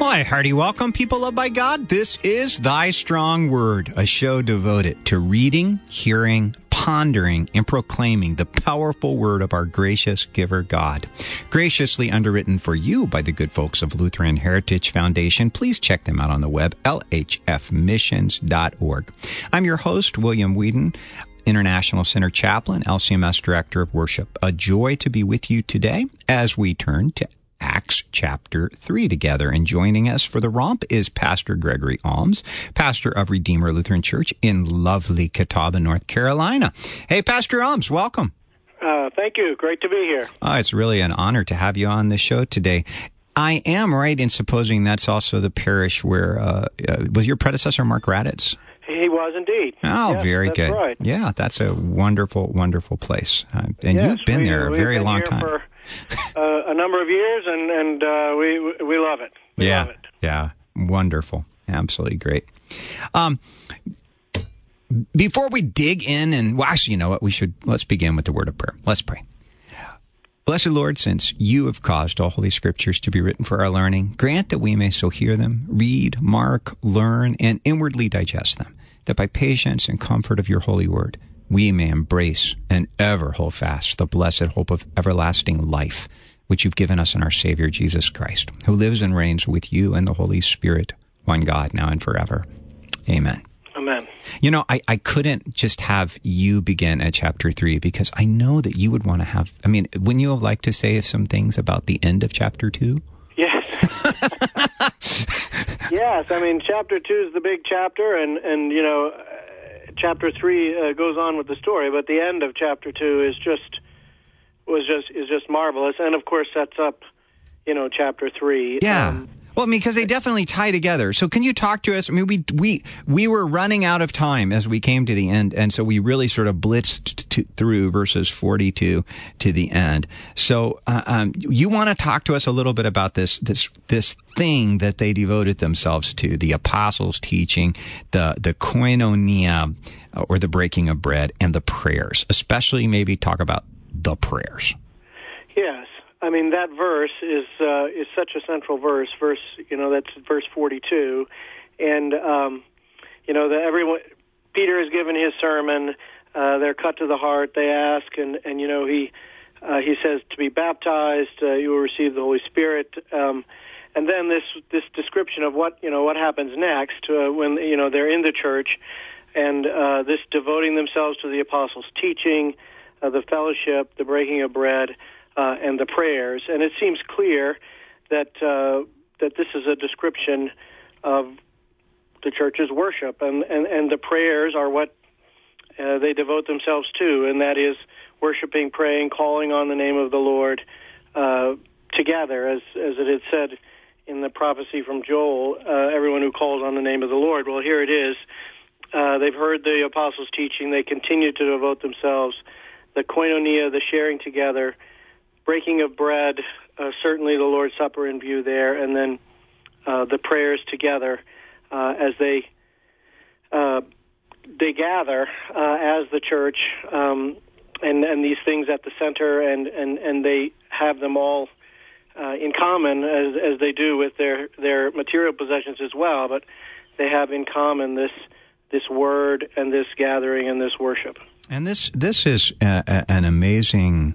Why, hearty welcome, people loved by God. This is Thy Strong Word, a show devoted to reading, hearing, pondering, and proclaiming the powerful word of our gracious giver God. Graciously underwritten for you by the good folks of Lutheran Heritage Foundation. Please check them out on the web, lhfmissions.org. I'm your host, William Whedon, International Center Chaplain, LCMS Director of Worship. A joy to be with you today as we turn to Acts chapter 3 together. And joining us for the romp is Pastor Gregory Alms, pastor of Redeemer Lutheran Church in lovely Catawba, North Carolina. Hey, Pastor Alms, welcome. Thank you. Great to be here. It's really an honor to have you on the show today. I am right in supposing that's also the parish where, was your predecessor Mark Raditz? He was indeed. Oh, yes, very good. Right. Yeah, that's a wonderful, wonderful place. And yes, you've been there a very long time. For a number of years, and we love it. We love it. Yeah, wonderful. Absolutely great. Before we dig in, and well, actually, you know what? Let's begin with the word of prayer. Let's pray. Blessed Lord, since you have caused all holy scriptures to be written for our learning, grant that we may so hear them, read, mark, learn, and inwardly digest them, that by patience and comfort of your holy word, we may embrace and ever hold fast the blessed hope of everlasting life, which you've given us in our Savior, Jesus Christ, who lives and reigns with you and the Holy Spirit, one God, now and forever. Amen. Amen. You know, I couldn't just have you begin at chapter 3 because I know that you would want to have, wouldn't you have liked to say some things about the end of chapter 2? Yes. Yes, chapter 2 is the big chapter, and chapter 3 goes on with the story, but the end of chapter 2 is just marvelous, and of course sets up, chapter 3. Yeah. Because they definitely tie together. So can you talk to us? We were running out of time as we came to the end, and so we really sort of blitzed through verses 42 to the end. So you want to talk to us a little bit about this thing that they devoted themselves to, the apostles' teaching, the koinonia, or the breaking of bread, and the prayers. Especially maybe talk about the prayers. Yes. That verse is such a central verse. That's verse 42, and everyone. Peter has given his sermon. They're cut to the heart. They ask, and he says to be baptized. You will receive the Holy Spirit, and then this description of what happens next when they're in the church, and this devoting themselves to the apostles' teaching, the fellowship, the breaking of bread. And the prayers, and it seems clear that this is a description of the church's worship, and the prayers are what they devote themselves to, and that is worshiping, praying, calling on the name of the Lord together, as it is said in the prophecy from Joel, everyone who calls on the name of the Lord. Well, here it is. They've heard the apostles' teaching. They continue to devote themselves. The koinonia, the sharing together, breaking of bread, certainly the Lord's Supper in view there, and then the prayers together as they gather as the church, and these things at the center, and they have them all in common as they do with their material possessions as well, but they have in common this word and this gathering and this worship. And this is an amazing.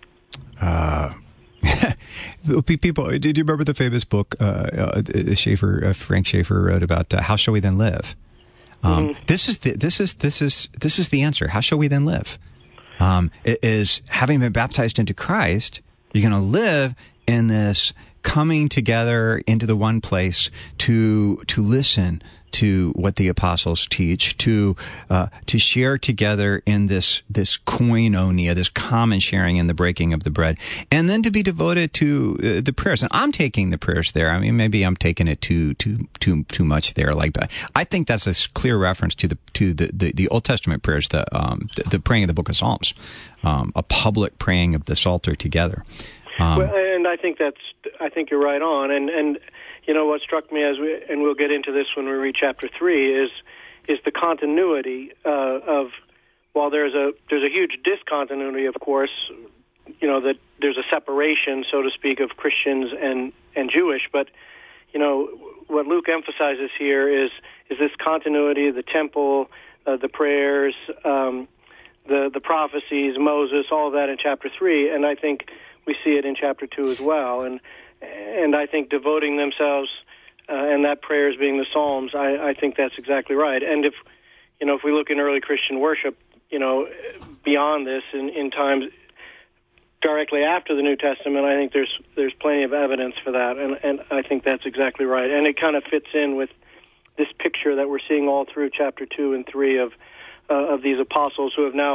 People, did you remember the famous book Frank Schaeffer wrote about How Shall We Then Live? This is the answer. How shall we then live? It is having been baptized into Christ. You're going to live in this coming together into the one place to listen to what the apostles teach, to share together in this koinonia, this common sharing in the breaking of the bread, and then to be devoted to the prayers. And I'm taking the prayers there. Maybe I'm taking it too much there. But I think that's a clear reference to the Old Testament prayers, the praying of the Book of Psalms, a public praying of the Psalter together. And I think you're right on. And what struck me and we'll get into this when we read chapter 3, is the continuity of, while there's a huge discontinuity, of course, that there's a separation, so to speak, of Christians and Jewish, but what Luke emphasizes here is this continuity of the temple, the prayers, the prophecies, Moses, all of that in chapter 3, and I think we see it in chapter 2 as well. And I think devoting themselves and that prayers being the Psalms, I think that's exactly right. And if we look in early Christian worship, beyond this in times directly after the New Testament, I think there's plenty of evidence for that, and I think that's exactly right. And it kind of fits in with this picture that we're seeing all through chapter 2 and 3 of these apostles who have now,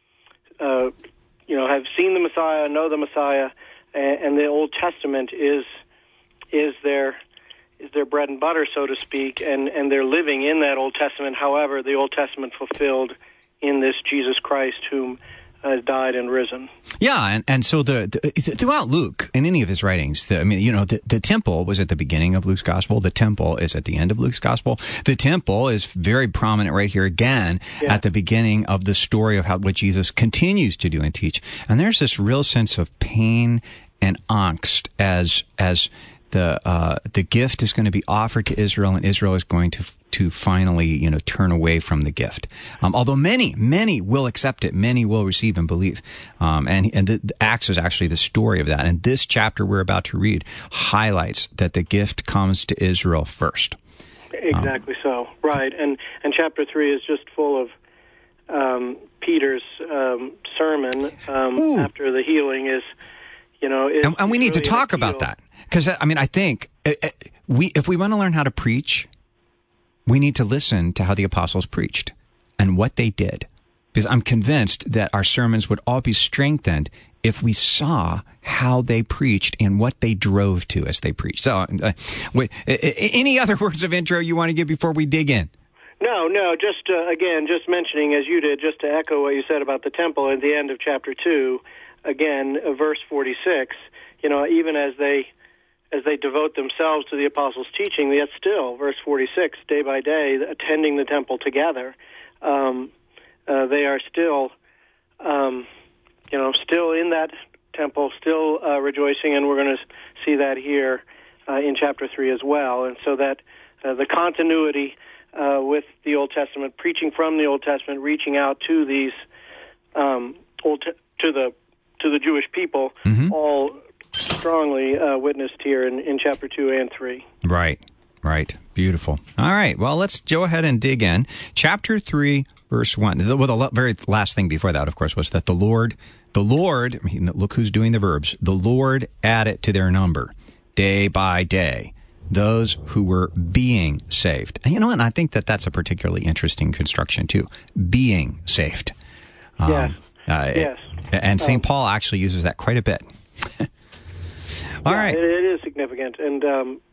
have seen the Messiah, know the Messiah, and the Old Testament is their bread and butter, so to speak, and they're living in that Old Testament. However, the Old Testament fulfilled in this Jesus Christ whom has died and risen. Yeah, and so throughout Luke, in any of his writings, the temple was at the beginning of Luke's gospel. The temple is at the end of Luke's gospel. The temple is very prominent right here again at the beginning of the story of what Jesus continues to do and teach. And there's this real sense of pain and angst as the gift is going to be offered to Israel, and Israel is going to finally, turn away from the gift. Although many will accept it, many will receive and believe. And the Acts is actually the story of that. And this chapter we're about to read highlights that the gift comes to Israel first. Exactly so, right. And chapter 3 is just full of Peter's sermon after the healing is, and we need really to talk about that. Because, I think if we want to learn how to preach, we need to listen to how the apostles preached and what they did. Because I'm convinced that our sermons would all be strengthened if we saw how they preached and what they drove to as they preached. So, any other words of intro you want to give before we dig in? No, just just mentioning, as you did, just to echo what you said about the temple at the end of chapter 2, again, verse 46, even as they devote themselves to the apostles' teaching, yet still, verse 46, day by day, attending the temple together, they are still, still in that temple, still rejoicing, and we're going to see that here in chapter 3 as well. And so that the continuity with the Old Testament, preaching from the Old Testament, reaching out to these to the Jewish people, all strongly witnessed here in chapter 2 and 3. Right. Beautiful. All right. Well, let's go ahead and dig in. Chapter 3, verse 1. Well, the very last thing before that, of course, was that the Lord, look who's doing the verbs, the Lord added to their number, day by day, those who were being saved. And I think that's a particularly interesting construction, too. Being saved. Yes. And St. Paul actually uses that quite a bit. All right. It is significant, and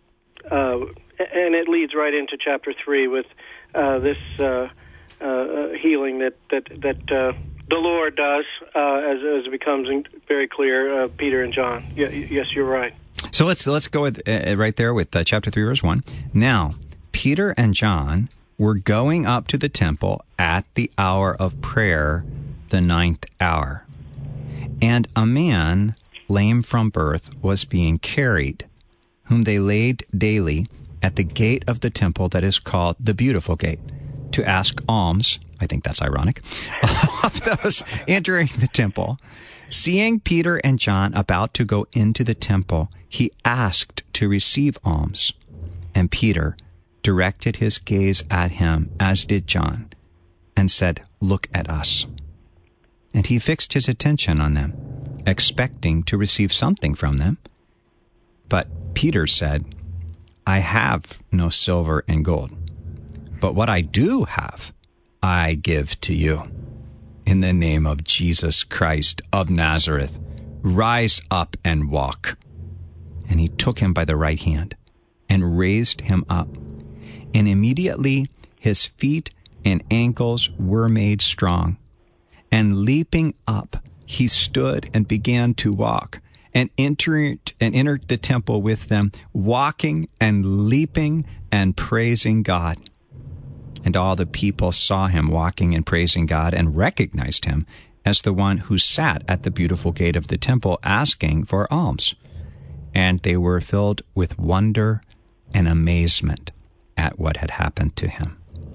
it leads right into chapter 3 with this healing that the Lord does, as it becomes very clear, Peter and John. Yes, you're right. So let's go with right there with chapter 3, verse 1. Now, Peter and John were going up to the temple at the hour of prayer, the 9th hour, and a man lame from birth was being carried, whom they laid daily at the gate of the temple that is called the Beautiful Gate, to ask alms, I think that's ironic, of those entering the temple. Seeing Peter and John about to go into the temple, he asked to receive alms. And Peter directed his gaze at him, as did John, and said, "Look at us." And he fixed his attention on them, expecting to receive something from them. But Peter said, "I have no silver and gold, but what I do have, I give to you. In the name of Jesus Christ of Nazareth, rise up and walk." And he took him by the right hand and raised him up. And immediately his feet and ankles were made strong. And leaping up, he stood and began to walk, and entered the temple with them, walking and leaping and praising God. And all the people saw him walking and praising God, and recognized him as the one who sat at the beautiful gate of the temple asking for alms. And they were filled with wonder and amazement at what had happened to him.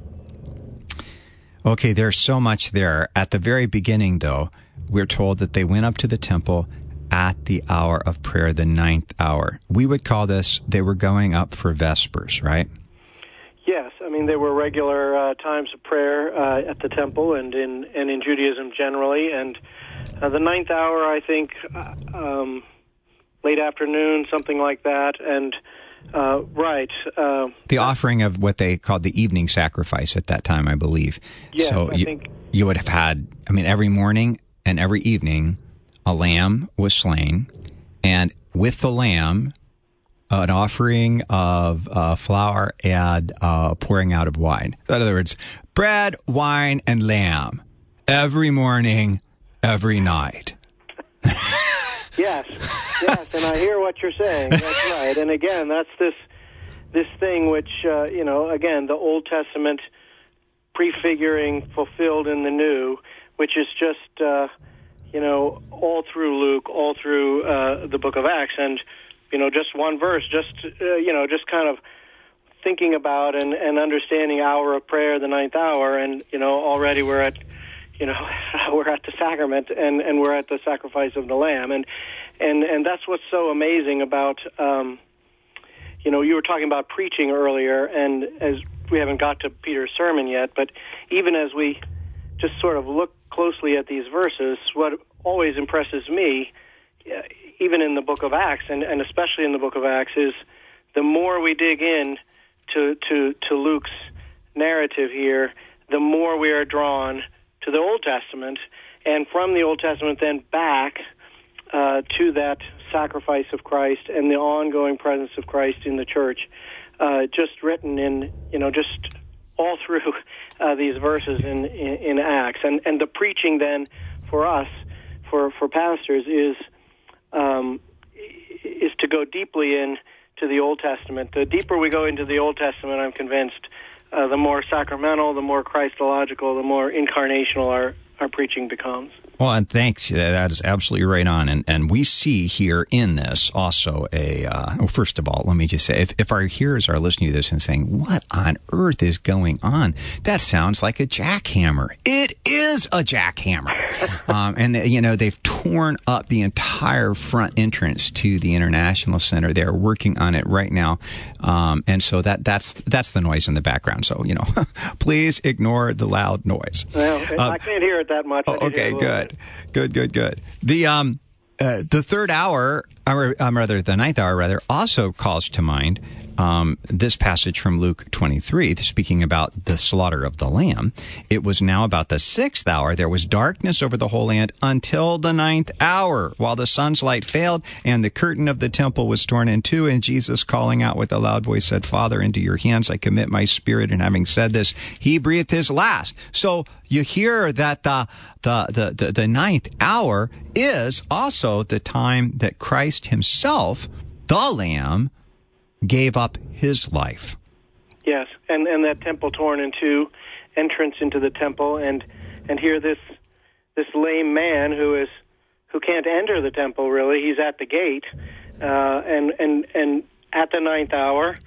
Okay, there's so much there. At the very beginning, though, we're told that they went up to the temple at the hour of prayer, the 9th hour. We would call this, they were going up for Vespers, right? Yes, I mean, there were regular times of prayer at the temple and in Judaism generally, and the 9th hour, I think, late afternoon, something like that, and right. The offering of what they called the evening sacrifice at that time, I believe. Yes, so you would have had, I mean, every morning and every evening, a lamb was slain, and with the lamb, an offering of flour and pouring out of wine. In other words, bread, wine, and lamb every morning, every night. Yes, and I hear what you're saying. That's right. And again, that's this thing which, again, the Old Testament prefiguring fulfilled in the New, which is just, all through Luke, all through the book of Acts, and just one verse, just kind of thinking about and understanding hour of prayer, the 9th hour, and, already we're at the sacrament and we're at the sacrifice of the Lamb. And that's what's so amazing about, you were talking about preaching earlier, and as we haven't got to Peter's sermon yet, but even as we just sort of look closely at these verses, what always impresses me, even in the book of Acts, and especially in the book of Acts, is the more we dig in to Luke's narrative here, the more we are drawn to the Old Testament, and from the Old Testament then back to that sacrifice of Christ and the ongoing presence of Christ in the church, just written in, just all through these verses in Acts. And the preaching then for us, for pastors, is to go deeply into the Old Testament. The deeper we go into the Old Testament, I'm convinced, the more sacramental, the more Christological, the more incarnational our preaching becomes. Well, and thanks. That is absolutely right on. And we see here in this also first of all, let me just say, if our hearers are listening to this and saying, what on earth is going on? That sounds like a jackhammer. It is a jackhammer. And they've torn up the entire front entrance to the International Center. They're working on it right now. And so that's the noise in the background. So, please ignore the loud noise. Well, I can't hear it that much. Okay, good. The third hour, or rather the 9th hour, also calls to mind this passage from Luke 23, speaking about the slaughter of the lamb. It was now about the 6th hour. There was darkness over the whole land until the 9th hour, while the sun's light failed and the curtain of the temple was torn in two. And Jesus, calling out with a loud voice, said, Father, into your hands I commit my spirit. And having said this, he breathed his last. So you hear that the 9th hour is also the time that Christ himself, the Lamb, gave up his life. Yes, and that temple torn in two, entrance into the temple, and here this lame man who can't enter the temple really. He's at the gate, and at the 9th hour,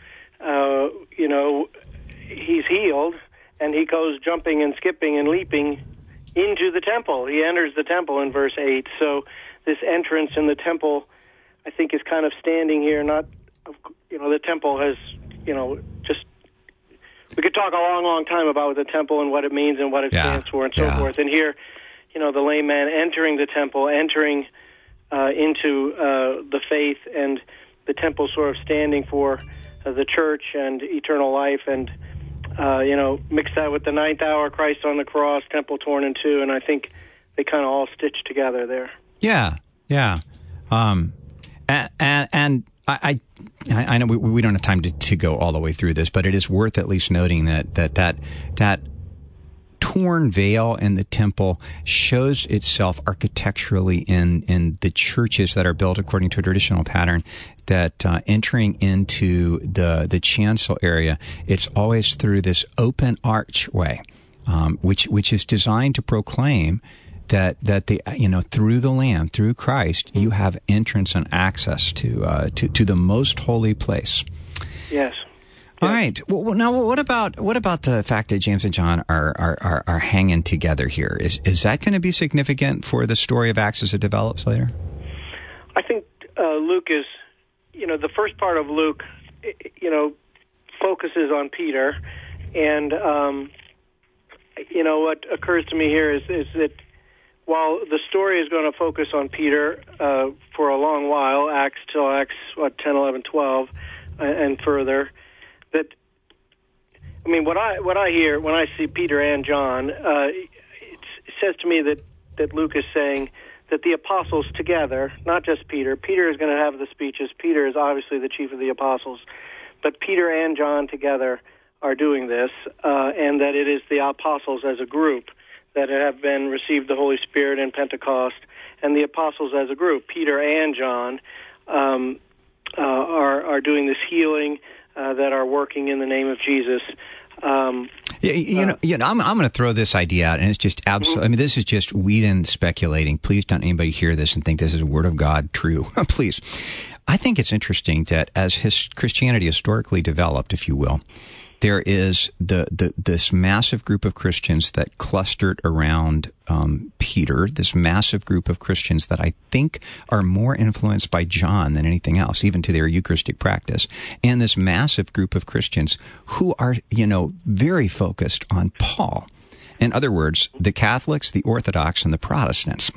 he's healed, and he goes jumping and skipping and leaping into the temple. He enters the temple in verse 8. So this entrance in the temple, I think, is kind of standing here. Not, the temple has, just, we could talk a long, long time about the temple and what it means and what it stands for and so forth. And here, the lame man entering the temple, entering into the faith, and the temple sort of standing for the church and eternal life, and mix that with the 9th hour, Christ on the cross, temple torn in two, and I think they kind of all stitch together there. Yeah. And I know we don't have time to go all the way through this, but it is worth at least noting that torn veil in the temple shows itself architecturally in the churches that are built according to a traditional pattern, that entering into the chancel area, it's always through this open archway, which is designed to proclaim that the through the Lamb, through Christ, you have entrance and access to the most holy place. Yes. All right. Well, now, what about the fact that James and John are hanging together here? Is that going to be significant for the story of Acts as it develops later? I think Luke is, the first part of Luke, focuses on Peter, and what occurs to me here is that while the story is going to focus on Peter for a long while, Acts 10, 11, 12, and further. What I hear when I see Peter and John, it says to me that Luke is saying that the apostles together, not just Peter. Peter is going to have the speeches. Peter is obviously the chief of the apostles, but Peter and John together are doing this, and that it is the apostles as a group that have been received the Holy Spirit in Pentecost, and the apostles as a group, Peter and John, are doing this healing. That are working in the name of Jesus. I'm going to throw this idea out, and it's just absolutely. I mean, this is just Whedon speculating. Please don't anybody hear this and think this is a word of God true. Please, I think it's interesting that as Christianity historically developed, if you will, there is this massive group of Christians that clustered around Peter, this massive group of Christians that I think are more influenced by John than anything else, even to their Eucharistic practice, and this massive group of Christians who are, very focused on Paul. In other words, the Catholics, the Orthodox, and the Protestants.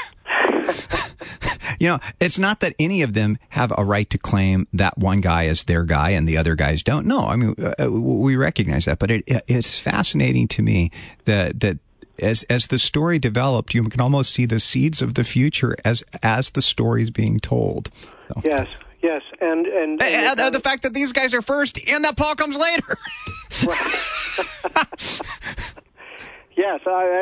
It's not that any of them have a right to claim that one guy is their guy and the other guys don't. No, I mean, we recognize that. But it's fascinating to me that as the story developed, you can almost see the seeds of the future as the story is being told. So. Yes. And the fact that these guys are first and that Paul comes later. Yes,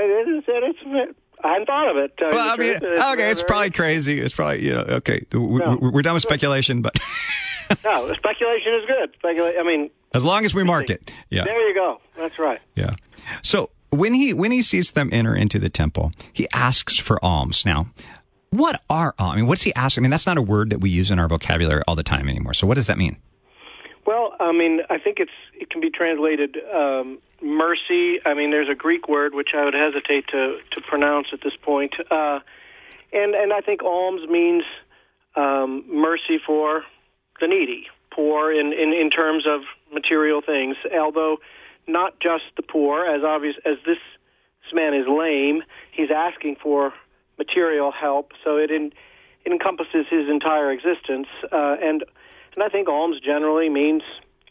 I hadn't thought of it. Well, I mean, it's probably crazy. It's probably, okay. We're done with speculation, but. No, speculation is good. As long as we mark it. Yeah. There you go. That's right. Yeah. So when he sees them enter into the temple, he asks for alms. Now, what are alms? I mean, what's he asking? I mean, that's not a word that we use in our vocabulary all the time anymore. So what does that mean? Well, I think it can be translated mercy. There's a Greek word which I would hesitate to pronounce at this point, and I think alms means mercy for the needy, poor in terms of material things. Although not just the poor, as obvious as this man is lame, he's asking for material help, so it encompasses his entire existence, and I think alms generally means,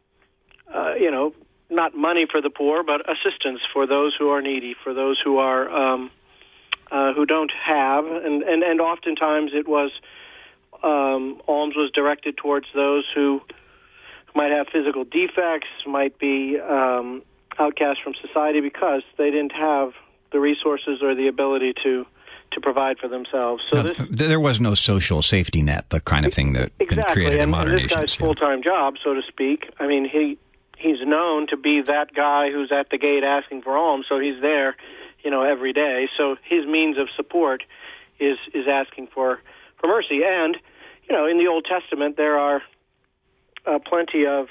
not money for the poor, but assistance for those who are needy, for those who are who don't have, and oftentimes it was alms was directed towards those who might have physical defects, might be outcast from society because they didn't have the resources or the ability to provide for themselves. So there was no social safety net, the kind of thing that created in modern nations. Exactly, and this guy's full-time job, so to speak. He's known to be that guy who's at the gate asking for alms, so he's there, every day. So his means of support is asking for mercy. And, in the Old Testament, there are plenty of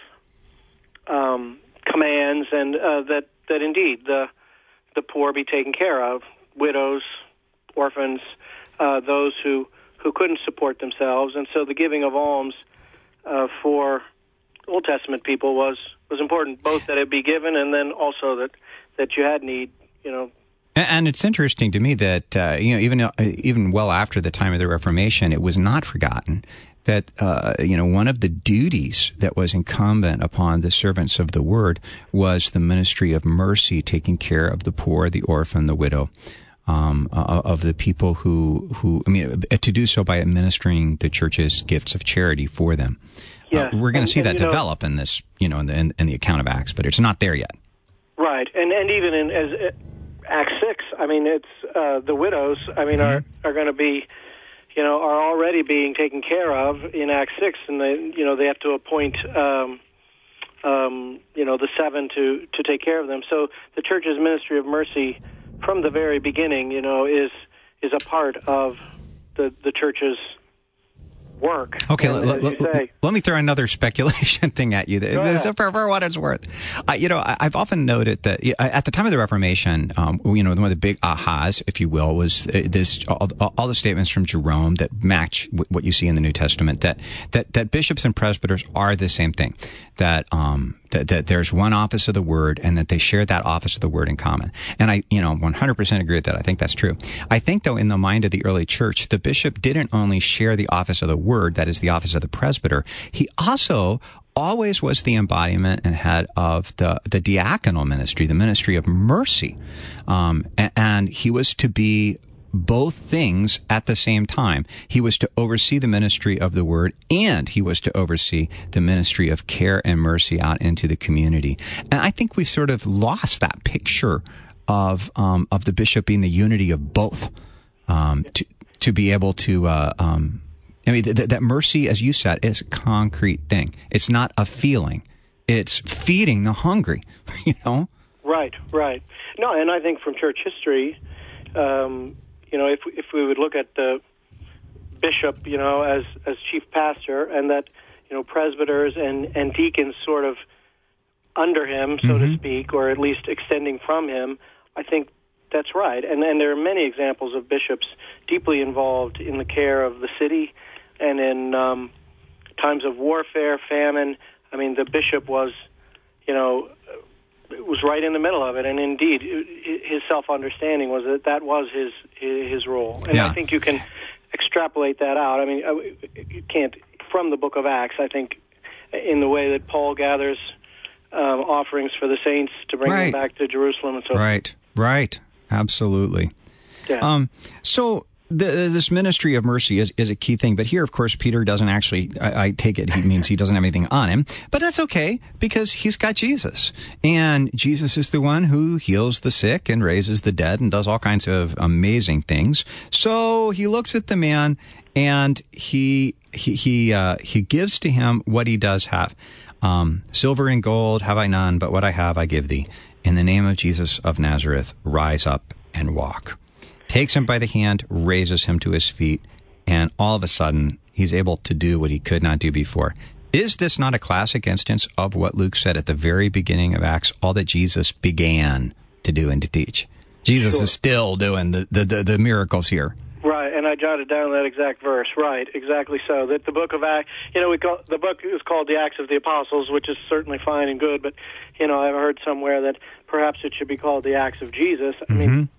commands and that indeed the poor be taken care of, widows, orphans, those who couldn't support themselves, and so the giving of alms for Old Testament people was important, both that it be given and then also that you had need, And it's interesting to me that even well after the time of the Reformation, it was not forgotten that one of the duties that was incumbent upon the servants of the Word was the ministry of mercy, taking care of the poor, the orphan, the widow. Of the people who to do so by administering the church's gifts of charity for them. Yeah. We're going to see that develop in this, in the account of Acts, but it's not there yet. Right, and even in as Acts 6, it's the widows. Are going to be, are already being taken care of in Acts 6, and they have to appoint, the 7 to take care of them. So the church's ministry of mercy, from the very beginning, is a part of the church's work. Okay, let me throw another speculation thing at you. For what it's worth. I've often noted that at the time of the Reformation, one of the big ahas, if you will, was all the statements from Jerome that match what you see in the New Testament, that bishops and presbyters are the same thing, that there's one office of the word and that they share that office of the word in common. And I 100% agree with that. I think that's true. I think, though, in the mind of the early church, the bishop didn't only share the office of the word, that is the office of the presbyter. He also always was the embodiment and head of the diaconal ministry, the ministry of mercy. And he was to be both things at the same time. He was to oversee the ministry of the word, and he was to oversee the ministry of care and mercy out into the community. And I think we sort of lost that picture of the bishop being the unity of both, to be able to, that mercy, as you said, is a concrete thing. It's not a feeling. It's feeding the hungry, Right. No, and I think from church history, if we would look at the bishop, as chief pastor, and that, presbyters and deacons sort of under him, so to speak, or at least extending from him, I think that's right. And there are many examples of bishops deeply involved in the care of the city and in times of warfare, famine. I mean, the bishop was, was right in the middle of it, and indeed, his self-understanding was that was his role. And I think you can extrapolate that out. I mean, you can't, from the book of Acts, I think, in the way that Paul gathers offerings for the saints to bring them back to Jerusalem and so forth. Right. Absolutely. Yeah. So this ministry of mercy is a key thing. But here, of course, Peter doesn't actually, I take it, he means he doesn't have anything on him. But that's okay, because he's got Jesus. And Jesus is the one who heals the sick and raises the dead and does all kinds of amazing things. So he looks at the man and he gives to him what he does have. Silver and gold have I none, but what I have I give thee. In the name of Jesus of Nazareth, rise up and walk. Takes him by the hand, raises him to his feet, and all of a sudden, he's able to do what he could not do before. Is this not a classic instance of what Luke said at the very beginning of Acts, all that Jesus began to do and to teach? Jesus is still doing the miracles here. Right, and I jotted down that exact verse. Right, exactly so. That the book of Acts, the book is called the Acts of the Apostles, which is certainly fine and good, but, I've heard somewhere that perhaps it should be called the Acts of Jesus. I mean,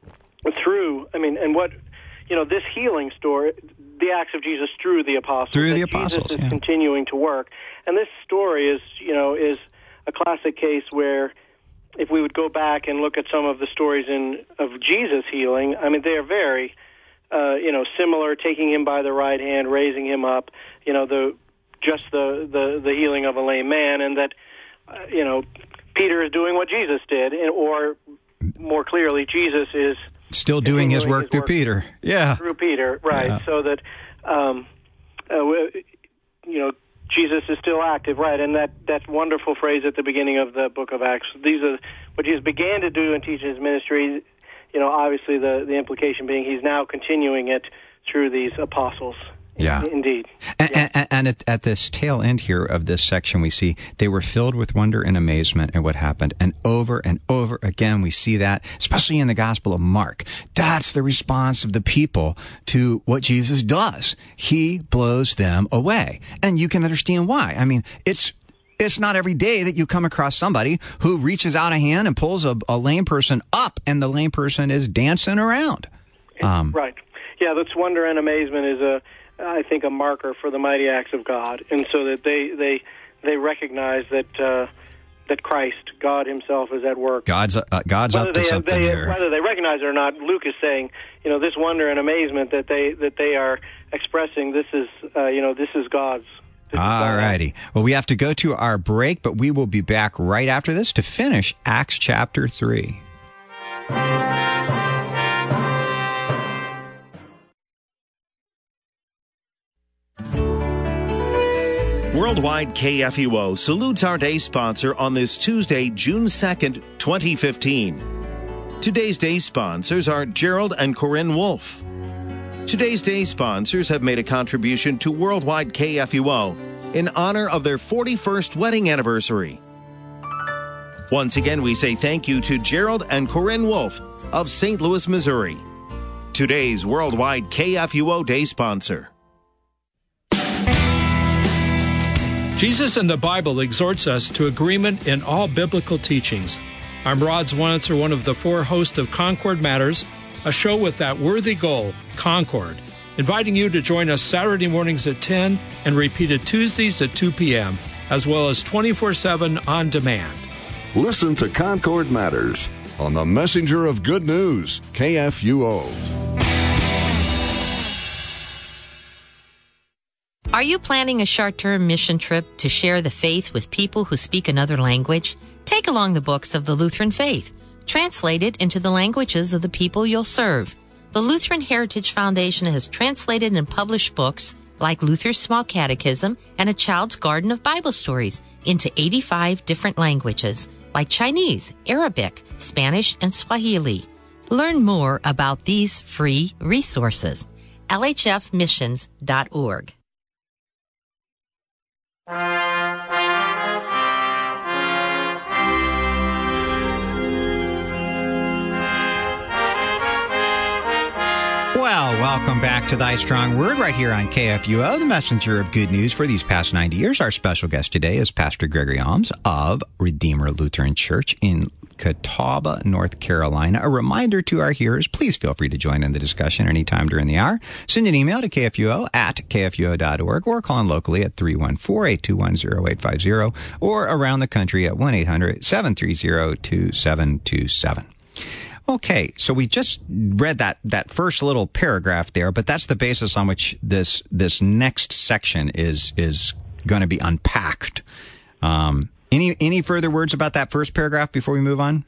this healing story, the Acts of Jesus through the Apostles. Through the Apostles, Jesus is continuing to work. And this story is a classic case where if we would go back and look at some of the stories of Jesus healing, I mean, they are very, similar, taking him by the right hand, raising him up, the healing of a lame man, and that, Peter is doing what Jesus did, or more clearly, Jesus is still doing his work through Peter. Yeah. Through Peter, right. Yeah. So that, Jesus is still active, right. And that wonderful phrase at the beginning of the book of Acts, these are what Jesus began to do and teach in his ministry, obviously the implication being he's now continuing it through these apostles. Yeah. Indeed. And at this tail end here of this section, we see they were filled with wonder and amazement at what happened. And over again, we see that, especially in the Gospel of Mark. That's the response of the people to what Jesus does. He blows them away. And you can understand why. I mean, it's not every day that you come across somebody who reaches out a hand and pulls a lame person up, and the lame person is dancing around. Right. Yeah, that's wonder and amazement is I think, a marker for the mighty acts of God, and so that they recognize that Christ, God Himself, is at work. God's up to something here. Whether they recognize it or not, Luke is saying, this wonder and amazement that they are expressing. This is God's. All righty. Well, we have to go to our break, but we will be back right after this to finish Acts chapter 3. Worldwide KFUO salutes our day sponsor on this Tuesday, June 2nd, 2015. Today's day sponsors are Gerald and Corinne Wolf. Today's day sponsors have made a contribution to Worldwide KFUO in honor of their 41st wedding anniversary. Once again, we say thank you to Gerald and Corinne Wolf of St. Louis, Missouri. Today's Worldwide KFUO day sponsor. Jesus in the Bible exhorts us to agreement in all biblical teachings. I'm Rod Zwanitzer, one of the four hosts of Concord Matters, a show with that worthy goal, Concord, inviting you to join us Saturday mornings at 10 and repeated Tuesdays at 2 p.m., as well as 24/7 on demand. Listen to Concord Matters on the Messenger of Good News, KFUO. Are you planning a short-term mission trip to share the faith with people who speak another language? Take along the books of the Lutheran faith, translated into the languages of the people you'll serve. The Lutheran Heritage Foundation has translated and published books like Luther's Small Catechism and A Child's Garden of Bible Stories into 85 different languages, like Chinese, Arabic, Spanish, and Swahili. Learn more about these free resources. lhfmissions.org. Well, welcome back to Thy Strong Word right here on KFUO, the messenger of good news for these past 90 years. Our special guest today is Pastor Gregory Alms of Redeemer Lutheran Church in Catawba, North Carolina. A reminder to our hearers, please feel free to join in the discussion anytime during the hour. Send an email to kfuo@kfuo.org or call in locally at 314-821-0850 or around the country at 1-800-730-2727. Okay, so we just read that first little paragraph there, but that's the basis on which this next section is going to be unpacked. Any further words about that first paragraph before we move on?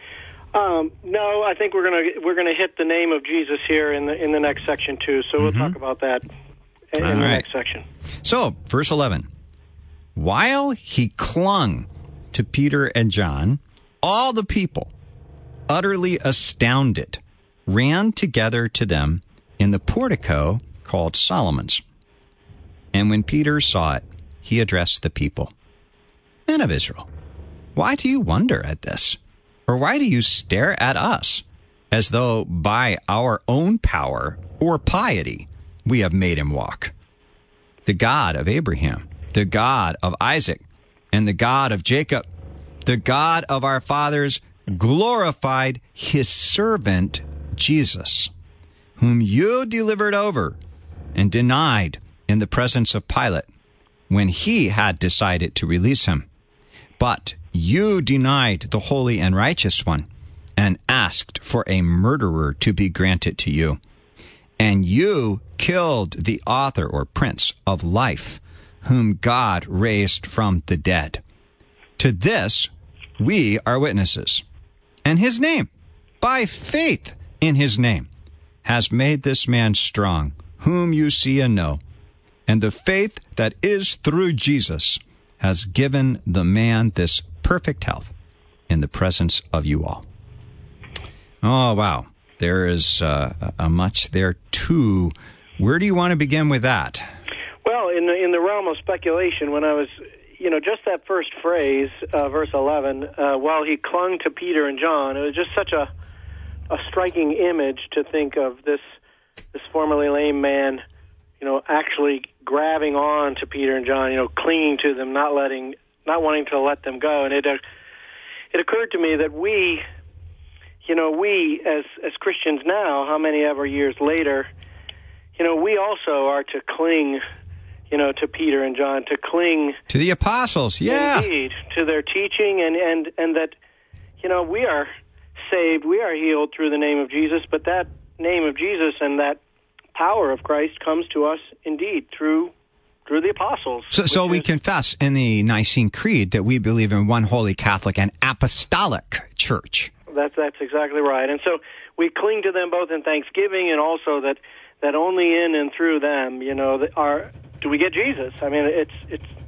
No, I think we're gonna hit the name of Jesus here in the next section too. So we'll talk about that in the next section. So, verse 11. While he clung to Peter and John, all the people, utterly astounded, ran together to them in the portico called Solomon's. And when Peter saw it, he addressed the people. Men of Israel, why do you wonder at this? Or why do you stare at us as though by our own power or piety we have made him walk? The God of Abraham, the God of Isaac, and the God of Jacob, the God of our fathers, glorified his servant Jesus, whom you delivered over and denied in the presence of Pilate when he had decided to release him. But you denied the Holy and Righteous One and asked for a murderer to be granted to you. And you killed the author or prince of life, whom God raised from the dead. To this we are witnesses. And his name, by faith in his name, has made this man strong, whom you see and know. And the faith that is through Jesus has given the man this perfect health in the presence of you all. Oh, wow. There is a much there, too. Where do you want to begin with that? Well, in the realm of speculation, when I was, just that first phrase, verse 11, while he clung to Peter and John, it was just such a striking image to think of this formerly lame man, actually grabbing on to Peter and John, clinging to them, not wanting to let them go. And it occurred to me that we as Christians now, how many ever years later, we also are to cling, to Peter and John, to cling to the apostles, indeed, to their teaching, and that, we are saved, we are healed through the name of Jesus, but that name of Jesus and that power of Christ comes to us indeed through the apostles. So we confess in the Nicene Creed that we believe in one holy Catholic and apostolic church. That's exactly right. And so we cling to them both in thanksgiving and also that only in and through them, do we get Jesus. I mean, it's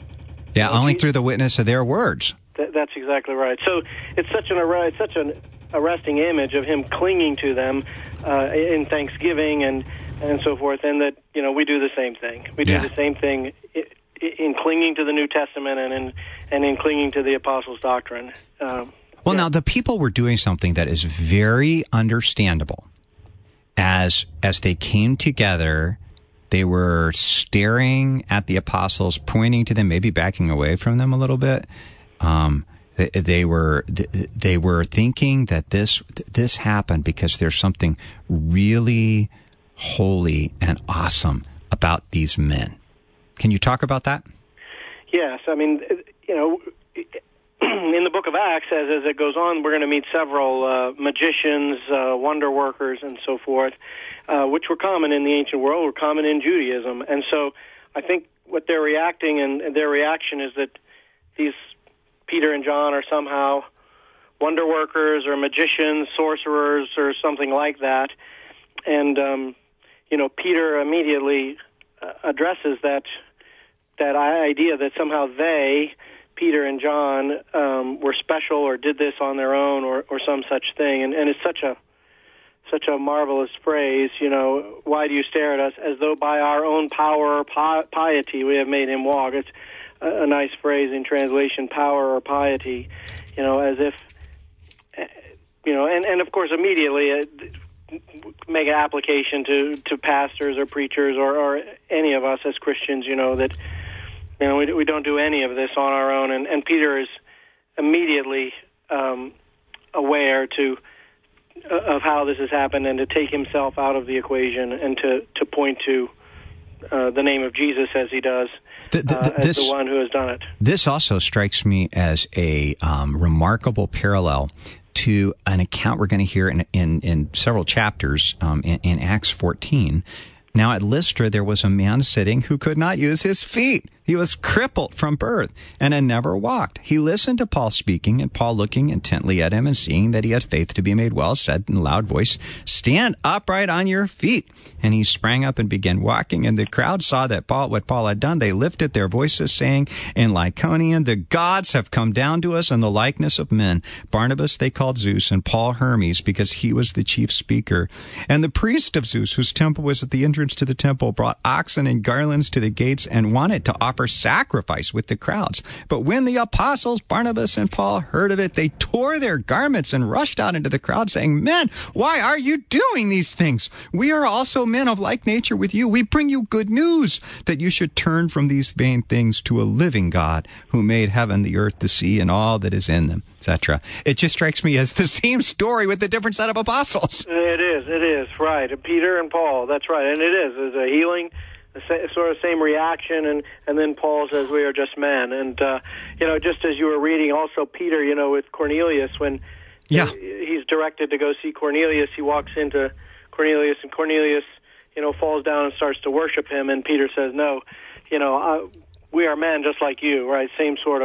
only through the witness of their words. That's exactly right. So it's such an arresting image of him clinging to them in thanksgiving and so forth, and that, we do the same thing. We do the same thing in clinging to the New Testament and in clinging to the Apostles' doctrine. Now the people were doing something that is very understandable. As they came together, they were staring at the apostles, pointing to them, maybe backing away from them a little bit. They were thinking that this happened because there's something really holy and awesome about these men. Can you talk about that? Yes, I mean, in the book of Acts, as it goes on, we're going to meet several magicians, wonder workers, and so forth, which were common in the ancient world, were common in Judaism. And so I think what they're reacting, and their reaction is that these Peter and John are somehow wonder workers or magicians, sorcerers, or something like that. And, Peter immediately addresses that idea that somehow they, Peter and John, were special or did this on their own or some such thing. And it's such a marvelous phrase, why do you stare at us as though by our own power or piety we have made him walk? It's a nice phrase in translation, power or piety, as if, and of course immediately make an application to pastors or preachers or any of us as Christians, that we don't do any of this on our own, and Peter is immediately aware of how this has happened and to take himself out of the equation and to point to the name of Jesus as he does as the one who has done it. This also strikes me as a remarkable parallel to an account we're going to hear in several chapters in Acts 14. Now at Lystra there was a man sitting who could not use his feet. He was crippled from birth and had never walked. He listened to Paul speaking, and Paul, looking intently at him and seeing that he had faith to be made well, said in a loud voice, "Stand upright on your feet." And he sprang up and began walking, and the crowd saw what Paul had done. They lifted their voices, saying in Lycaonian, "The gods have come down to us in the likeness of men." Barnabas they called Zeus, and Paul Hermes, because he was the chief speaker. And the priest of Zeus, whose temple was at the entrance to the temple, brought oxen and garlands to the gates and wanted to offer sacrifice with the crowds. But when the apostles Barnabas and Paul heard of it, they tore their garments and rushed out into the crowd, saying, "Men, why are you doing these things? We are also men of like nature with you. We bring you good news that you should turn from these vain things to a living God who made heaven, the earth, the sea, and all that is in them," etc. It just strikes me as the same story with a different set of apostles. It is, right. Peter and Paul, that's right. And it is. There's a healing, sort of same reaction, and then Paul says we are just men. And, just as you were reading also Peter, with Cornelius, when he's directed to go see Cornelius, he walks into Cornelius, and Cornelius, falls down and starts to worship him, and Peter says, "No, we are men just like you," right? Same sort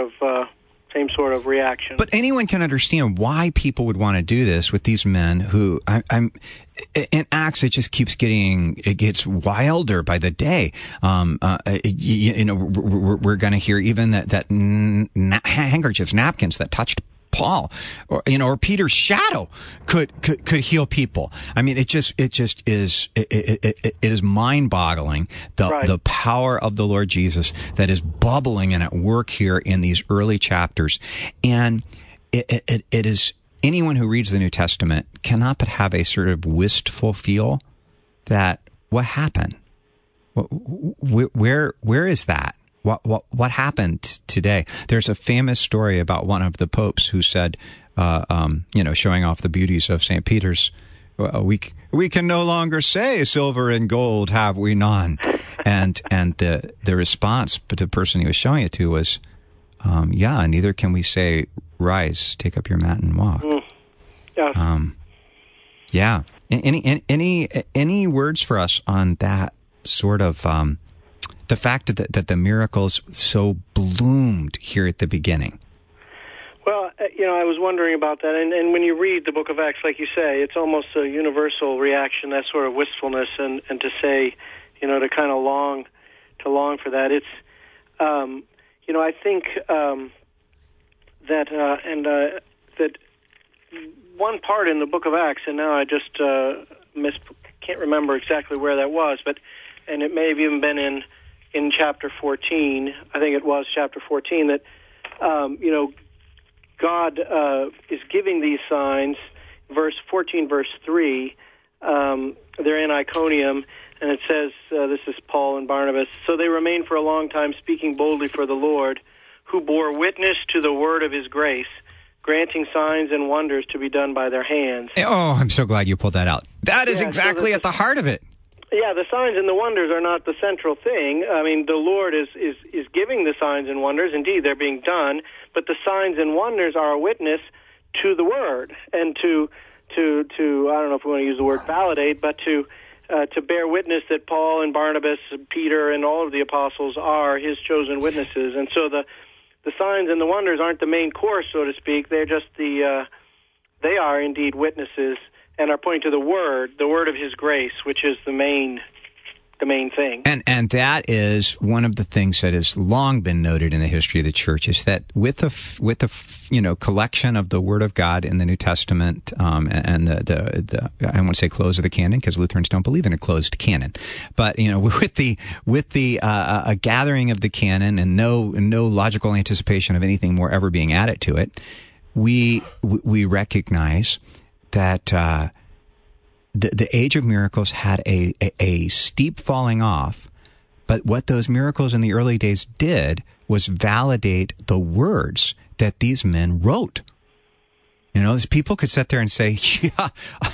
of reaction. But anyone can understand why people would want to do this with these men who I'm in Acts. It just gets wilder by the day. We're going to hear even that handkerchiefs, napkins that touched Paul, or Peter's shadow could heal people. I mean, it is mind-boggling the power of the Lord Jesus that is bubbling and at work here in these early chapters, and it is anyone who reads the New Testament cannot but have a sort of wistful feel that what happened? Where is that? What happened today? There's a famous story about one of the popes who said, showing off the beauties of St. Peter's, we can no longer say silver and gold have we none. And the response to the person he was showing it to was, neither can we say, rise, take up your mat and walk. Yeah. Any words for us on that sort of, the fact that the miracles so bloomed here at the beginning? Well, I was wondering about that. And when you read the book of Acts, like you say, it's almost a universal reaction, that sort of wistfulness, and to say, to kind of long for that. It's, I think that one part in the book of Acts, and now I just can't remember exactly where that was, and it may have even been in chapter 14. I think it was chapter 14 that God is giving these signs. Verse 14, verse 3. They're in Iconium, and it says, this is Paul and Barnabas, so they remained for a long time speaking boldly for the Lord, who bore witness to the word of his grace, granting signs and wonders to be done by their hands. Oh, I'm so glad you pulled that out. That is exactly at the heart of it. Yeah, the signs and the wonders are not the central thing. I mean, the Lord is giving the signs and wonders. Indeed, they're being done, but the signs and wonders are a witness to the word and to I don't know if we want to use the word validate, but to bear witness that Paul and Barnabas, and Peter, and all of the apostles are his chosen witnesses. And so the signs and the wonders aren't the main course, so to speak. They're just they are indeed witnesses and are pointing to the word of his grace, which is the main thing. And that is one of the things that has long been noted in the history of the church, is that with the collection of the Word of God in the New Testament, and the I don't want to say close of the canon, because Lutherans don't believe in a closed canon, but with the gathering of the canon and no logical anticipation of anything more ever being added to it, we recognize that the age of miracles had a steep falling off, but what those miracles in the early days did was validate the words that these men wrote. These people could sit there and say, yeah,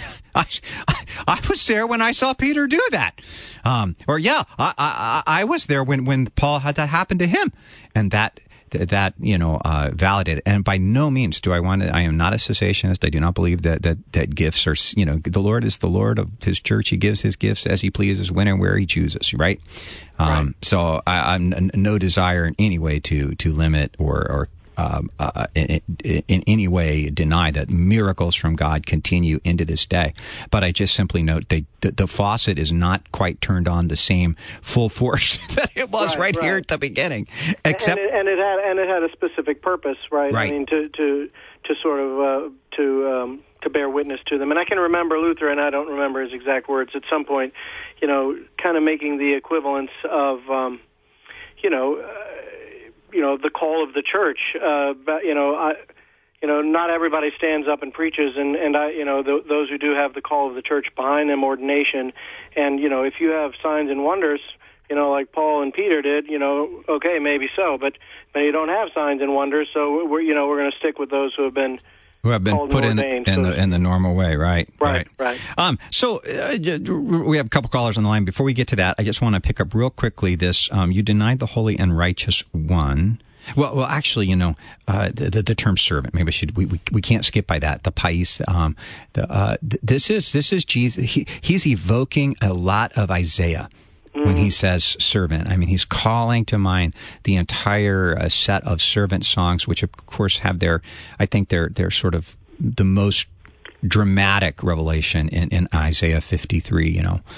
I was there when I saw Peter do that. Or, yeah, I was there when Paul had that happen to him. And that validated. And by no means I am not a cessationist. I do not believe that gifts are, the Lord is the Lord of his church. He gives his gifts as he pleases, when and where he chooses, right? So I'm no desire in any way to limit or in any way deny that miracles from God continue into this day. But I just simply note the faucet is not quite turned on the same full force that it was right here at the beginning. Except and it had a specific purpose, right? I mean, to sort of to bear witness to them. And I can remember Luther, and I don't remember his exact words, at some point, kind of making the equivalence of the call of the church. Not everybody stands up and preaches, and those who do have the call of the church behind them, ordination, and if you have signs and wonders, like Paul and Peter did, okay, maybe so, but you don't have signs and wonders, so we're going to stick with those who have been put in the normal way, right? So we have a couple callers on the line. Before we get to that, I just want to pick up real quickly this. You denied the Holy and Righteous One. Well, actually, the term servant. Maybe we can't skip by that. The pais. This is Jesus. He's evoking a lot of Isaiah when he says servant. I mean, he's calling to mind the entire set of servant songs, which of course have their sort of the most dramatic revelation in Isaiah 53,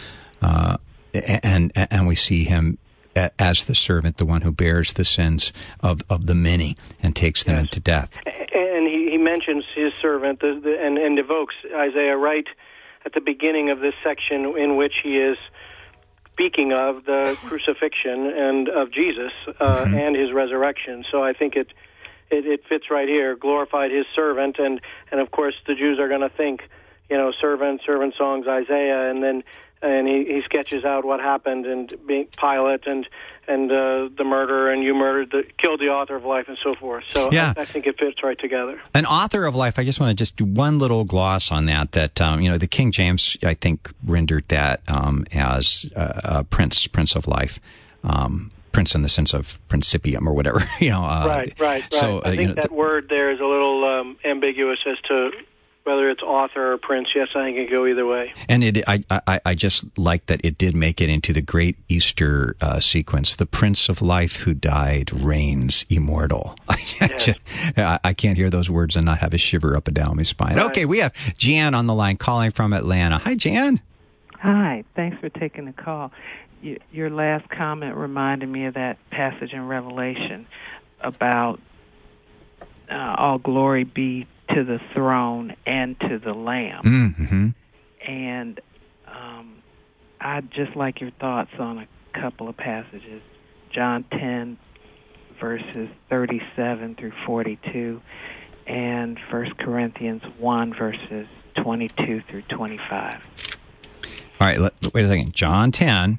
and we see him as the servant, the one who bears the sins of the many and takes them into death. And he mentions his servant and evokes Isaiah right at the beginning of this section, in which he is speaking of the crucifixion and of Jesus and his resurrection. So I think it fits right here. Glorified his servant, and of course the Jews are going to think, servant songs, Isaiah, and he sketches out what happened, and being Pilate and the murder, and you killed the author of life, and so forth. So yeah. I think it fits right together. An author of life. I just want to just do one little gloss on that. The King James, I think, rendered that as Prince of Life. Prince in the sense of principium or whatever. Right. So I think that word there is a little ambiguous as to whether it's author or prince. Yes, I think it can go either way. And I just like that it did make it into the great Easter sequence. The Prince of Life who died reigns immortal. I can't hear those words and not have a shiver up and down my spine. Right. Okay, we have Jan on the line calling from Atlanta. Hi, Jan. Hi, thanks for taking the call. Your last comment reminded me of that passage in Revelation about all glory be to the throne and to the Lamb. Mm-hmm. And I'd just like your thoughts on a couple of passages. John 10, verses 37 through 42, and 1 Corinthians 1, verses 22 through 25. All right, wait a second. John 10,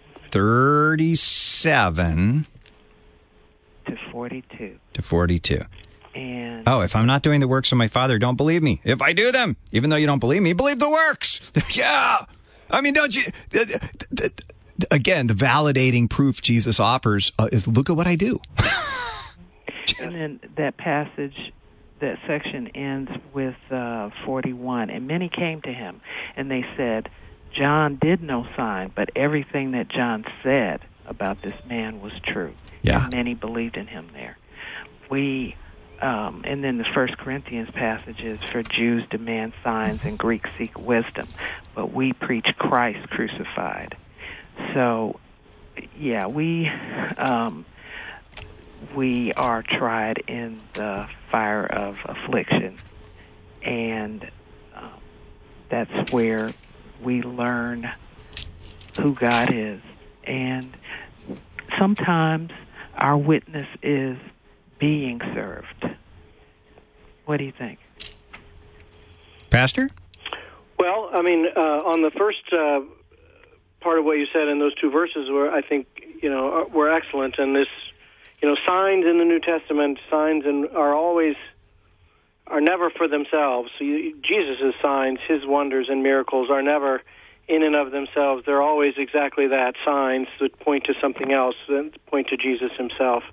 37 to 42. To 42. And if I'm not doing the works of my Father, don't believe me. If I do them, even though you don't believe me, believe the works. Yeah. I mean, don't you... Again, the validating proof Jesus offers is, look at what I do. And then that passage, that section ends with 41. And many came to him, and they said, John did no sign, but everything that John said about this man was true. Yeah. And many believed in him there. And then the 1 Corinthians passages, for Jews demand signs and Greeks seek wisdom, but we preach Christ crucified. So, yeah, we are tried in the fire of affliction, and that's where we learn who God is. And sometimes our witness is being served. What do you think? Pastor? Well, I mean, on the first part of what you said in those two verses, were, I think, were excellent. And this, signs in the New Testament, are never for themselves. So Jesus' signs, his wonders and miracles are never in and of themselves. They're always exactly that, signs that point to something else, that point to Jesus himself.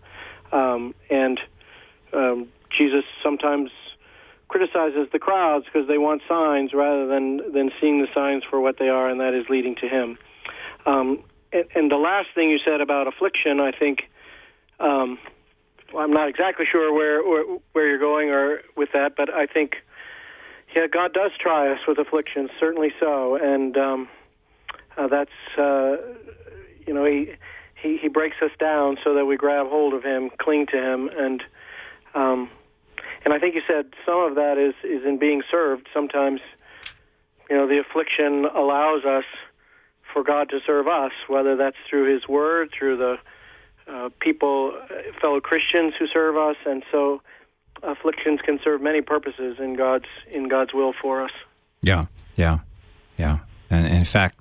Jesus sometimes criticizes the crowds because they want signs rather than seeing the signs for what they are, and that is leading to him. And the last thing you said about affliction, I think, I'm not exactly sure where you're going or with that, but I think, yeah, God does try us with afflictions, certainly so, and that's he breaks us down so that we grab hold of him, cling to him, and I think you said some of that is in being served. Sometimes, the affliction allows us for God to serve us, whether that's through his word, through the fellow Christians who serve us, and so afflictions can serve many purposes in God's will for us. Yeah. And in fact,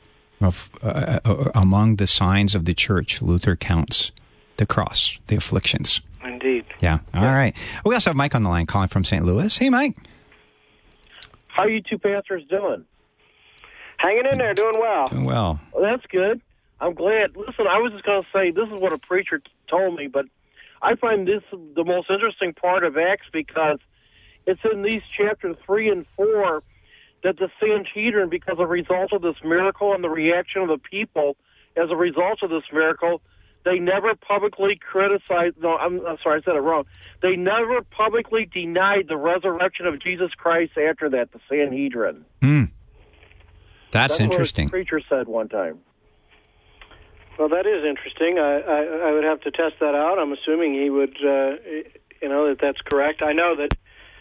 among the signs of the church, Luther counts the cross, the afflictions. Indeed. Yeah. All right. We also have Mike on the line calling from St. Louis. Hey, Mike. How are you two pastors doing? Hanging in there, doing well. Doing well. Well, that's good. I'm glad. Listen, I was just going to say, this is what a preacher told me, but I find this the most interesting part of Acts because it's in these chapters 3 and 4 that the Sanhedrin, because of the result of this miracle and the reaction of the people as a result of this miracle, they never publicly criticized, no, I'm sorry, I said it wrong. They never publicly denied the resurrection of Jesus Christ after that, the Sanhedrin. That's interesting. What a preacher said one time. Well, that is interesting. I would have to test that out. I'm assuming he would, that's correct. I know that,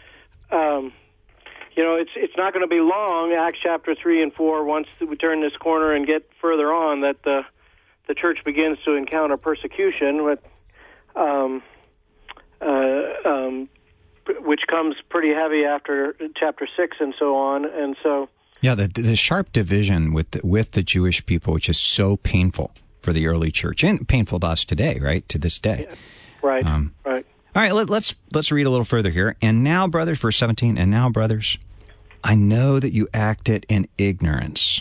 it's not going to be long, Acts chapter 3 and 4, once we turn this corner and get further on, that the church begins to encounter persecution, which comes pretty heavy after chapter 6 and so on, and so... Yeah, the sharp division with the Jewish people, which is so painful for the early church and painful to us today, right? To this day. Yeah. Right. Right. All right, let's read a little further here. And now, brothers, verse 17, and now, brothers, I know that you acted in ignorance,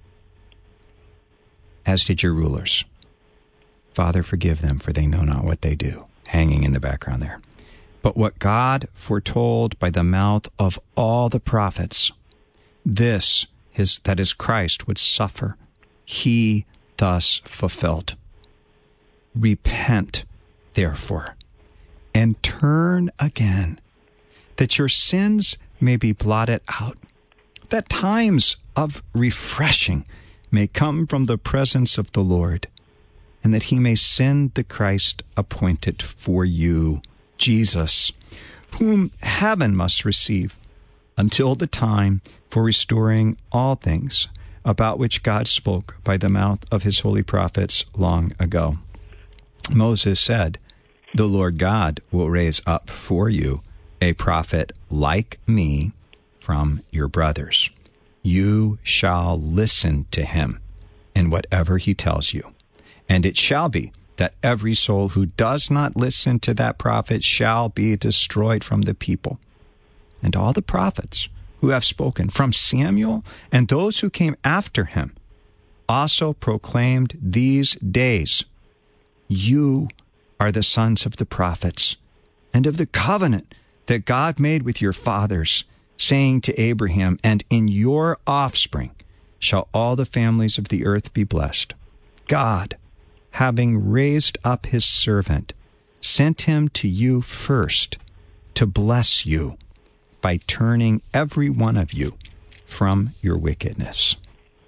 as did your rulers. Father, forgive them, for they know not what they do. Hanging in the background there. But what God foretold by the mouth of all the prophets, that is Christ would suffer, he thus fulfilled. Repent, therefore, and turn again, that your sins may be blotted out, that times of refreshing may come from the presence of the Lord, and that he may send the Christ appointed for you, Jesus, whom heaven must receive, until the time for restoring all things, about which God spoke by the mouth of his holy prophets long ago. Moses said, the Lord God will raise up for you a prophet like me from your brothers. You shall listen to him in whatever he tells you. And it shall be that every soul who does not listen to that prophet shall be destroyed from the people. And all the prophets who have spoken, from Samuel and those who came after him, also proclaimed these days, you are the sons of the prophets, and of the covenant that God made with your fathers, saying to Abraham, and in your offspring shall all the families of the earth be blessed. God, having raised up his servant, sent him to you first to bless you by turning every one of you from your wickedness.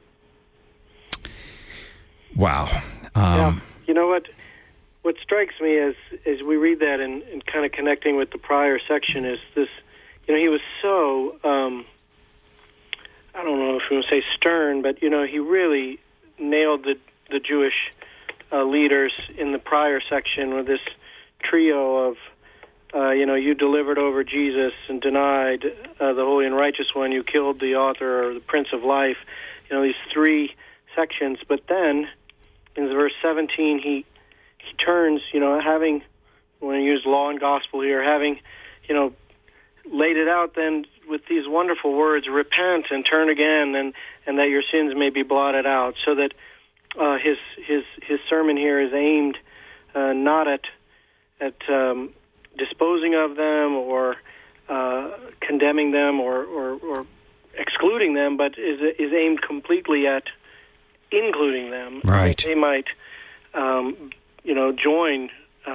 Wow. Yeah. You know what? What strikes me as we read that and kind of connecting with the prior section is this, he was so, I don't know if you want to say stern, but, he really nailed the Jewish leaders in the prior section with this trio of, you delivered over Jesus and denied the Holy and Righteous One, you killed the author or the Prince of Life, these three sections. But then, in verse 17, he turns, having, when I use law and gospel here, having, laid it out then with these wonderful words, repent and turn again, and that your sins may be blotted out, so that his sermon here is aimed not at disposing of them or condemning them or excluding them, but is aimed completely at including them. Right. They might join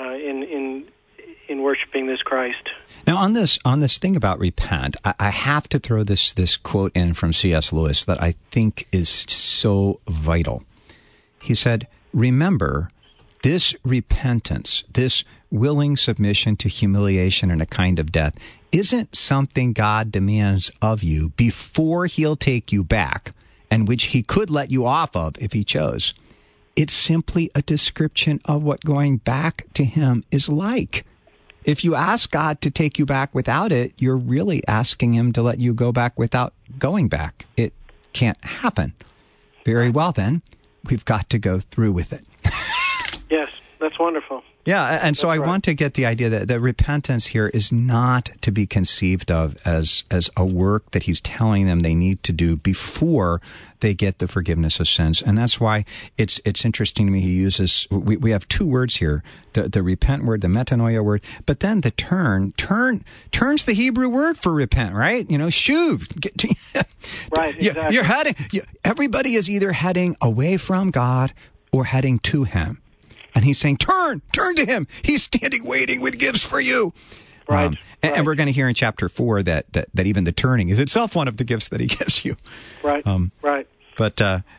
in worshiping this Christ. Now, on this thing about repent, I have to throw this quote in from C.S. Lewis that I think is so vital. He said, remember, this repentance, this willing submission to humiliation and a kind of death, isn't something God demands of you before he'll take you back, and which he could let you off of if he chose. It's simply a description of what going back to him is like. If you ask God to take you back without it, you're really asking him to let you go back without going back. It can't happen. Very well, then, we've got to go through with it. Yes, that's wonderful. Yeah, and so I want to get the idea that repentance here is not to be conceived of as a work that he's telling them they need to do before they get the forgiveness of sins. And that's why it's interesting to me he uses, we have two words here, the repent word, the metanoia word, but then the turn's the Hebrew word for repent, right? Shuv. Right, exactly. You're heading, everybody is either heading away from God or heading to him. And he's saying, turn to him. He's standing waiting with gifts for you. Right. And we're going to hear in chapter 4 that even the turning is itself one of the gifts that he gives you. Right. Right. But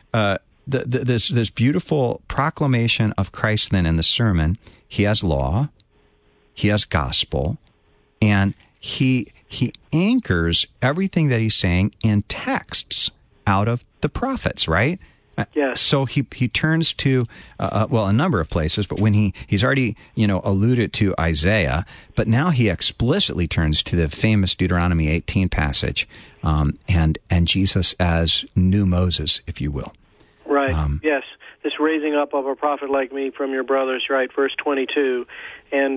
this beautiful proclamation of Christ then in the sermon, he has law, he has gospel, and he anchors everything that he's saying in texts out of the prophets, right? Yes. So he turns to, a number of places, but when he's already, alluded to Isaiah, but now he explicitly turns to the famous Deuteronomy 18 passage, and Jesus as new Moses, if you will. Right. Yes. This raising up of a prophet like me from your brothers, right? Verse 22. And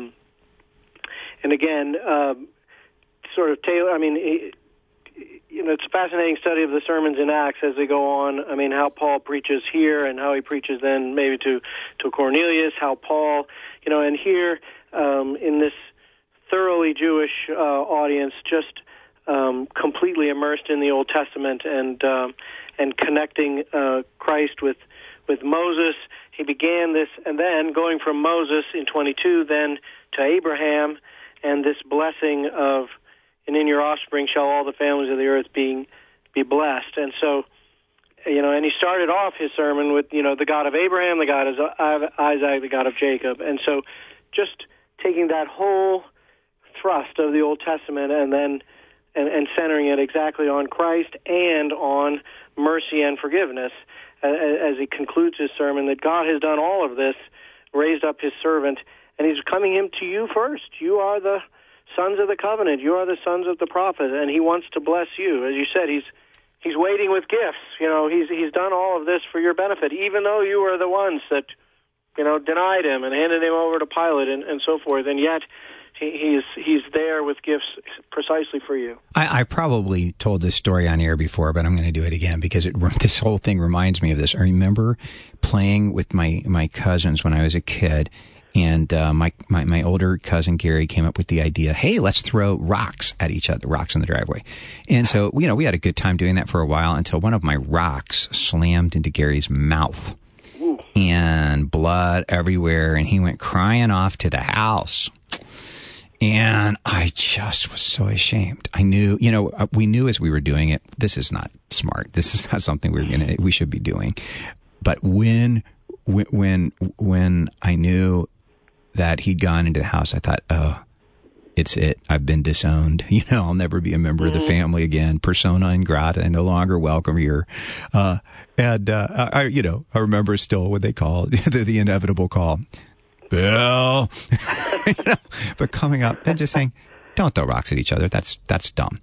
again, sort of Taylor, it's a fascinating study of the sermons in Acts as they go on. How Paul preaches here and how he preaches then maybe to Cornelius, how Paul, and here in this thoroughly Jewish audience, just completely immersed in the Old Testament and connecting Christ with Moses. He began this, and then going from Moses in 22, then to Abraham, and this blessing of, and in your offspring shall all the families of the earth be blessed. And so, and he started off his sermon with, the God of Abraham, the God of Isaac, the God of Jacob. And so just taking that whole thrust of the Old Testament and then and centering it exactly on Christ and on mercy and forgiveness as he concludes his sermon, that God has done all of this, raised up his servant, and he's coming him to you first. You are the sons of the covenant. You are the sons of the prophet, and he wants to bless you. As you said, he's waiting with gifts. He's done all of this for your benefit, even though you are the ones that, denied him and handed him over to Pilate and so forth, and yet he's there with gifts precisely for you. I probably told this story on air before, but I'm going to do it again because this whole thing reminds me of this. I remember playing with my cousins when I was a kid, and my older cousin Gary came up with the idea, hey, let's throw rocks at each other, rocks in the driveway. And so, we had a good time doing that for a while until one of my rocks slammed into Gary's mouth. Ooh. And blood everywhere, and he went crying off to the house. And I just was so ashamed. I knew, we knew as we were doing it, this is not smart. This is not something we should be doing. But when I knew that he'd gone into the house, I thought, oh, it's it. I've been disowned. I'll never be a member of the family again. Persona non grata, no longer welcome here. I remember still what they call the inevitable call. Bill, but coming up and just saying, don't throw rocks at each other. That's dumb.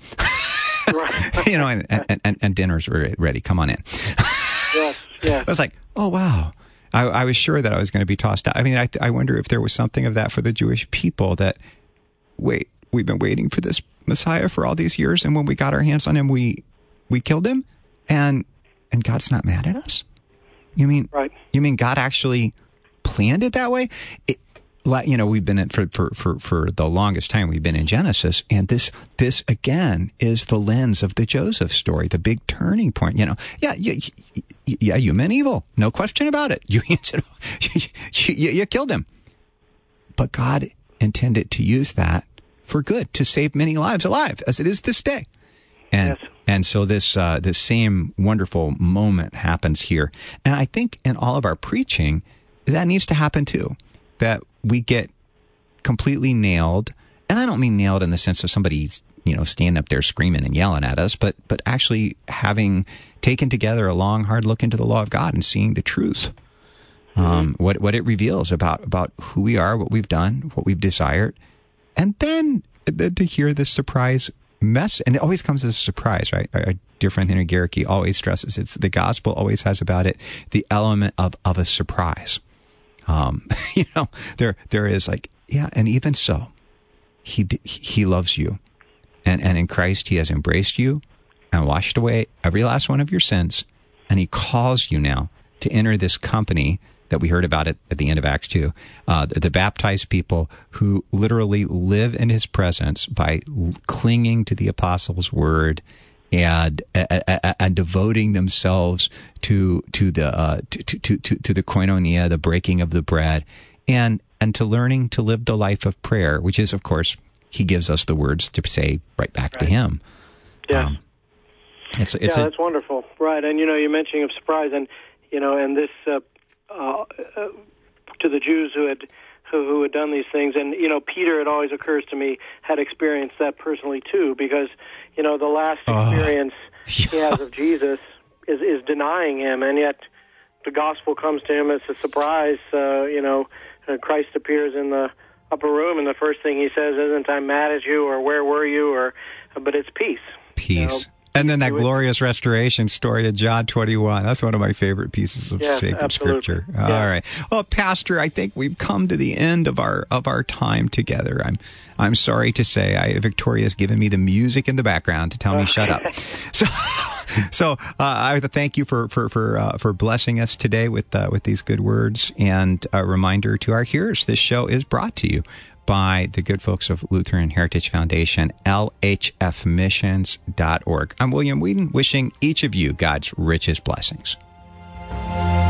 And dinner's ready. Come on in. Yes. I was like, oh, wow. I was sure that I was going to be tossed out. I mean, I wonder if there was something of that for the Jewish people that, wait, we've been waiting for this Messiah for all these years. And when we got our hands on him, we killed him and God's not mad at us. You mean God actually planned it that way? We've been in for the longest time. We've been in Genesis, and this again is the lens of the Joseph story, the big turning point. You meant evil, no question about it. You killed him, but God intended to use that for good, to save many lives alive, as it is this day. And so this same wonderful moment happens here, and I think in all of our preaching, that needs to happen too, that we get completely nailed. And I don't mean nailed in the sense of somebody's, standing up there screaming and yelling at us, but actually having taken together a long, hard look into the law of God and seeing the truth, what it reveals about who we are, what we've done, what we've desired. And then to hear this surprise mess, and it always comes as a surprise, right? Our dear friend Henry Garricky always stresses the gospel always has about it the element of a surprise. There is and even so, he loves you, and in Christ he has embraced you and washed away every last one of your sins, and he calls you now to enter this company that we heard about it at the end of Acts 2, the baptized people who literally live in his presence by clinging to the apostles' word and devoting themselves to the koinonia, the breaking of the bread, and to learning to live the life of prayer, which is, of course, he gives us the words to say right back to him. Yes. That's wonderful. Right. And, you're mentioning of surprise, and, and this, to the Jews who had done these things. And, Peter, it always occurs to me, had experienced that personally too, because, the last experience he has of Jesus is denying him, and yet the gospel comes to him as a surprise. Christ appears in the upper room, and the first thing he says isn't, I'm mad at you, or where were you, but it's peace. Peace. And then that glorious restoration story of John 21. That's one of my favorite pieces of sacred scripture. All right. Well, Pastor, I think we've come to the end of our time together. I'm sorry to say, Victoria's given me the music in the background to tell me shut up. So I would thank you for blessing us today with these good words, and a reminder to our hearers: this show is brought to you by the good folks of Lutheran Heritage Foundation, LHFmissions.org. I'm William Whedon, wishing each of you God's richest blessings.